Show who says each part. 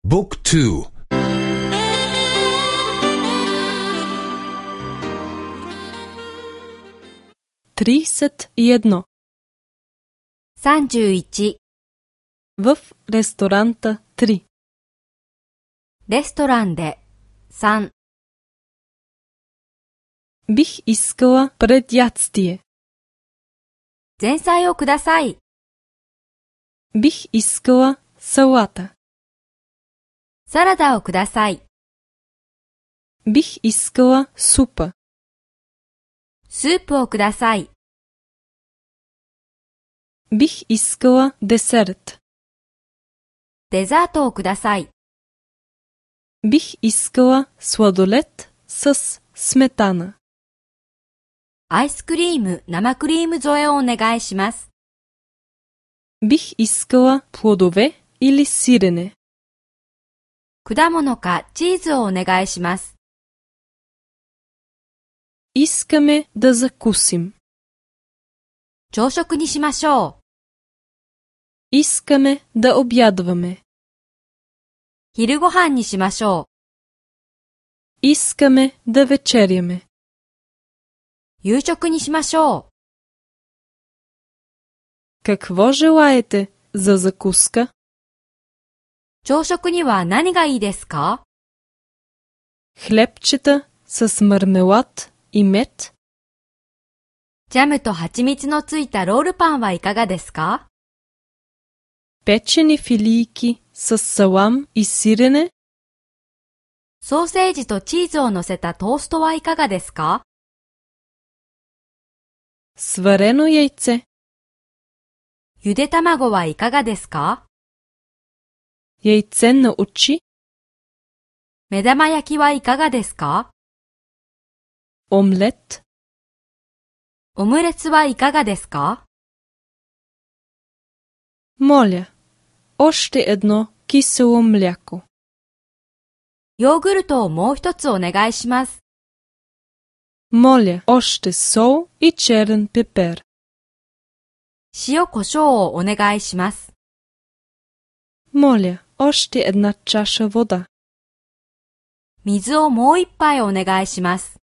Speaker 1: Book 2
Speaker 2: 31.
Speaker 3: 31.
Speaker 2: В ресторанта 3.
Speaker 3: レストランで3.
Speaker 2: Бих искала предядстие.
Speaker 3: 前菜をください。
Speaker 2: Бих искала салата.
Speaker 3: サラダをください。
Speaker 2: Бих искала супа.
Speaker 3: スープをください。
Speaker 2: Бих искала десерт.
Speaker 3: デザートをください。
Speaker 2: Бих искала сладолед с сметана.
Speaker 3: アイスクリーム、生クリーム添えをお願いします。
Speaker 2: Бих искала плодове или сирене.
Speaker 3: 果物かチーズをお願いします。
Speaker 2: Искаме да закусим.
Speaker 3: 朝食にしましょう。
Speaker 2: Искаме да обядваме.
Speaker 3: 昼ご飯にしましょう。
Speaker 2: Искаме да вечеряме.
Speaker 3: 夕食にしましょう。
Speaker 2: Какво желаете за закуска?
Speaker 3: 朝食には何がいいですか？
Speaker 2: Хлебчета с мармелад и мед?
Speaker 3: ジャムと蜂蜜のついたロールパンはいかがですか？
Speaker 2: Печени филийки с салам и сирене?
Speaker 3: ソーセージとチーズを乗せたトーストはいかがですか？
Speaker 2: Сварено яйце.
Speaker 3: ゆで卵はいかがですか？
Speaker 2: Яйце на очи.
Speaker 3: 目玉焼きはいかがですか？
Speaker 2: Омлет.
Speaker 3: オムレツはいかがですか？
Speaker 2: Моля, още едно кисело мляко.
Speaker 3: ヨーグルトをもう一つお願いします。
Speaker 2: Моля, още сол и черен пепер.
Speaker 3: 塩コショウをお願いします。
Speaker 2: Моля, още една чаша вода.
Speaker 3: 水をもう一杯お願いします。